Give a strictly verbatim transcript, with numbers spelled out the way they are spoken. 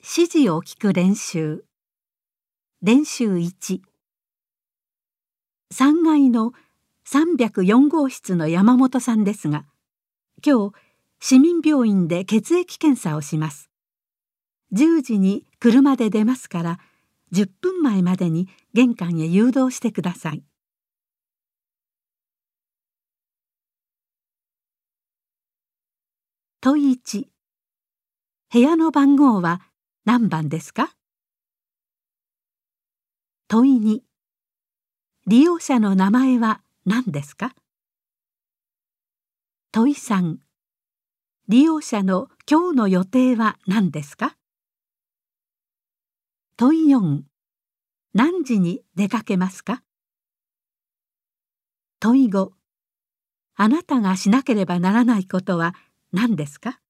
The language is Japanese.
指示を聞く練習。練習いち。さんがいのさんびゃくよん号室の山本さんですが、今日市民病院で血液検査をします。じゅうじに車で出ますから、じゅっぷんまえまでに玄関へ誘導してください。問いいち。部屋の番号は何番ですか？問いに。利用者の名前は何ですか？問いさん。利用者の今日の予定は何ですか？問いよん。何時に出かけますか？問いご。あなたがしなければならないことは何ですか？